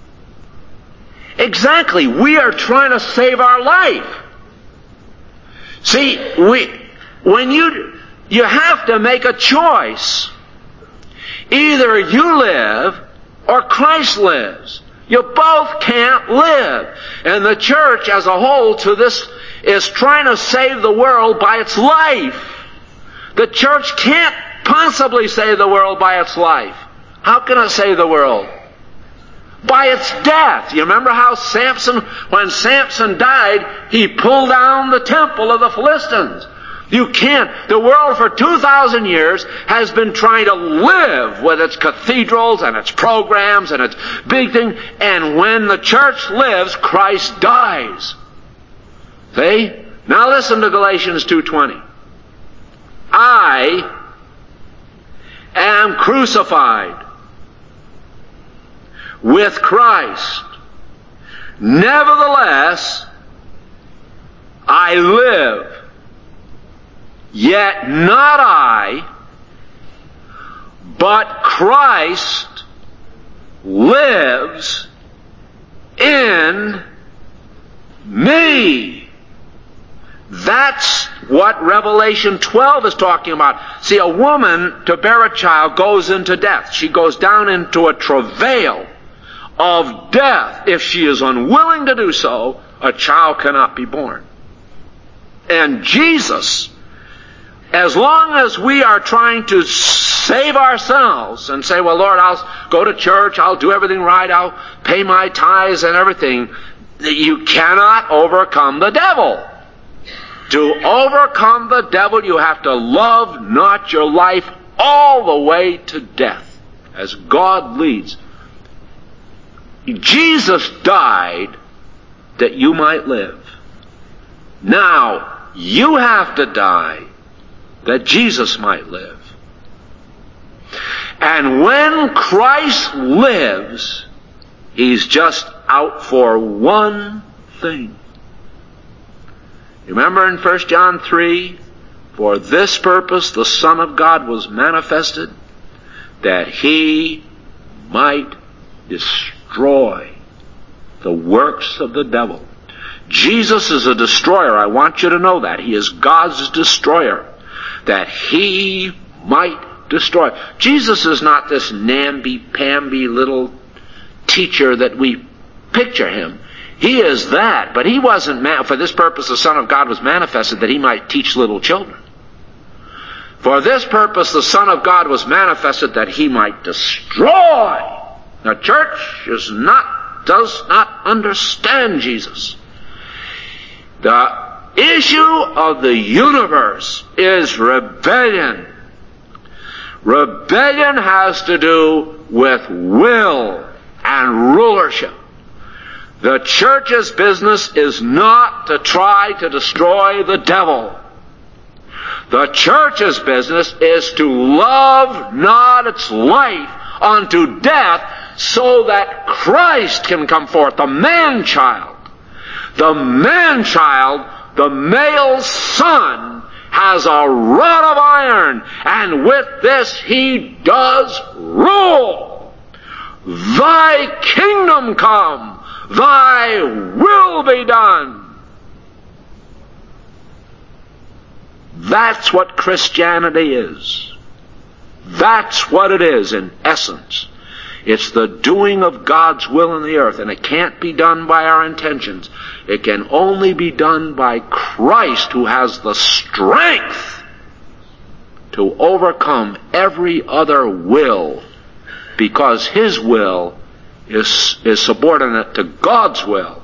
Exactly. We are trying to save our life. See, when you have to make a choice. Either you live or Christ lives. You both can't live. And the church as a whole to this is trying to save the world by its life. The church can't possibly save the world by its life. How can it save the world? By its death. You remember how when Samson died, he pulled down the temple of the Philistines. You can't. The world for 2,000 years has been trying to live with its cathedrals and its programs and its big thing. And when the church lives, Christ dies. See? Now listen to Galatians 2:20. I am crucified with Christ. Nevertheless, I live. Yet not I, but Christ lives in me. That's what Revelation 12 is talking about. See, a woman to bear a child goes into death. She goes down into a travail of death. If she is unwilling to do so, a child cannot be born. And Jesus, as long as we are trying to save ourselves and say, well, Lord, I'll go to church, I'll do everything right, I'll pay my tithes and everything, you cannot overcome the devil. To overcome the devil, you have to love not your life all the way to death, as God leads. Jesus died that you might live. Now, you have to die that Jesus might live. And when Christ lives, He's just out for one thing. Remember in 1 John 3, for this purpose the Son of God was manifested, that He might destroy the works of the devil. Jesus is a destroyer. I want you to know that. He is God's destroyer. That He might destroy. Jesus is not this namby-pamby little teacher that we picture Him. He is that, but He wasn't for this purpose the Son of God was manifested that He might teach little children. For this purpose the Son of God was manifested that He might destroy. The church does not understand Jesus. The issue of the universe is rebellion. Rebellion has to do with will and rulership. The church's business is not to try to destroy the devil. The church's business is to love not its life unto death so that Christ can come forth, the man-child. The man-child, the male son, has a rod of iron, and with this he does rule. Thy kingdom come, thy will be done. That's what Christianity is. That's what it is in essence. It's the doing of God's will in the earth, and it can't be done by our intentions. It can only be done by Christ, who has the strength to overcome every other will, because his will is subordinate to God's will.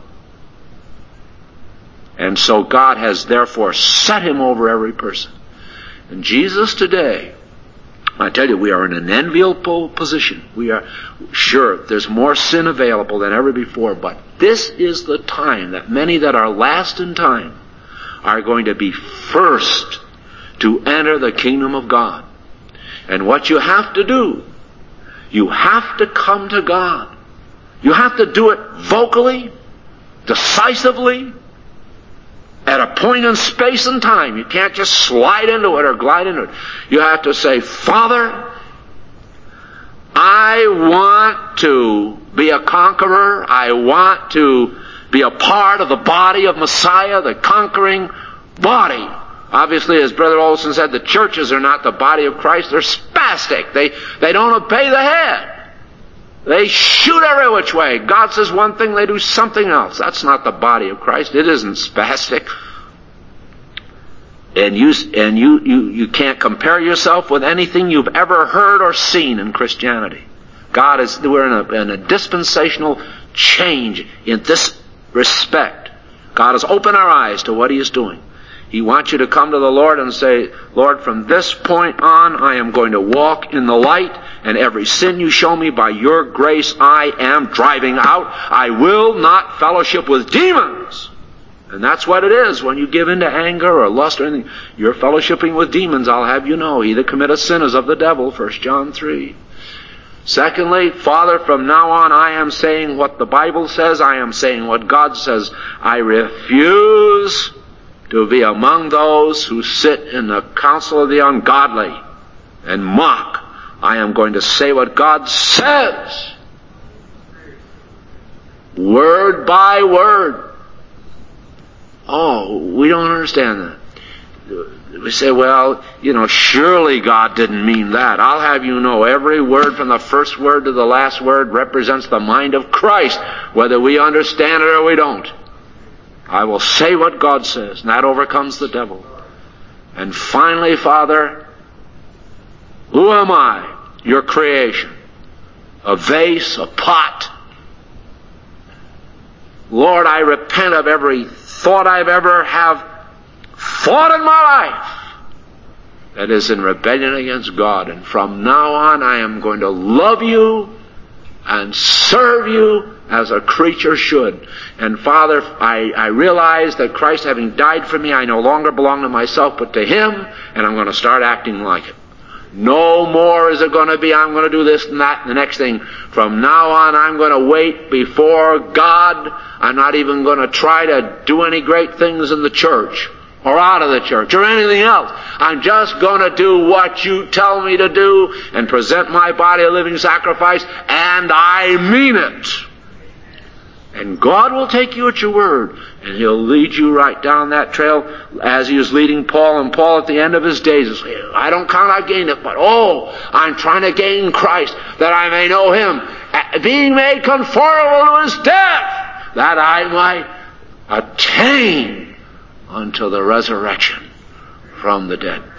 And so God has therefore set him over every person. And Jesus today, I tell you, we are in an enviable position. We are sure there's more sin available than ever before, but this is the time that many that are last in time are going to be first to enter the kingdom of God. And what you have to do, you have to come to God. You have to do it vocally, decisively, at a point in space and time. You can't just slide into it or glide into it. You have to say, Father, I want to be a conqueror. I want to be a part of the body of Messiah, the conquering body. Obviously, as Brother Olson said, the churches are not the body of Christ. They're spastic. They don't obey the head. They shoot every which way. God says one thing, they do something else. That's not the body of Christ. It isn't spastic. And you can't compare yourself with anything you've ever heard or seen in Christianity. We're in a dispensational change in this respect. God has opened our eyes to what he is doing. He wants you to come to the Lord and say, Lord, from this point on, I am going to walk in the light, and every sin you show me by your grace, I am driving out. I will not fellowship with demons. And that's what it is when you give in to anger or lust or anything. You're fellowshipping with demons, I'll have you know. He that committeth sin is of the devil, 1 John 3. Secondly, Father, from now on I am saying what the Bible says. I am saying what God says. I refuse to be among those who sit in the council of the ungodly and mock. I am going to say what God says. Word by word. Oh, we don't understand that. We say, well, surely God didn't mean that. I'll have you know, every word from the first word to the last word represents the mind of Christ, whether we understand it or we don't. I will say what God says, and that overcomes the devil. And finally, Father, who am I? Your creation. A vase, a pot. Lord, I repent of every thought I've ever have thought in my life that is in rebellion against God. And from now on, I am going to love you and serve you as a creature should. And Father, I realize that Christ, having died for me, I no longer belong to myself but to him, and I'm going to start acting like it. No more is it going to be, I'm going to do this and that and the next thing. From now on, I'm going to wait before God. I'm not even going to try to do any great things in the church or out of the church or anything else. I'm just going to do what you tell me to do and present my body a living sacrifice, and I mean it. And God will take you at your word, and he'll lead you right down that trail as he was leading Paul. And Paul at the end of his days will say, I don't count I gained it, but I'm trying to gain Christ, that I may know him, being made conformable to his death, that I might attain unto the resurrection from the dead.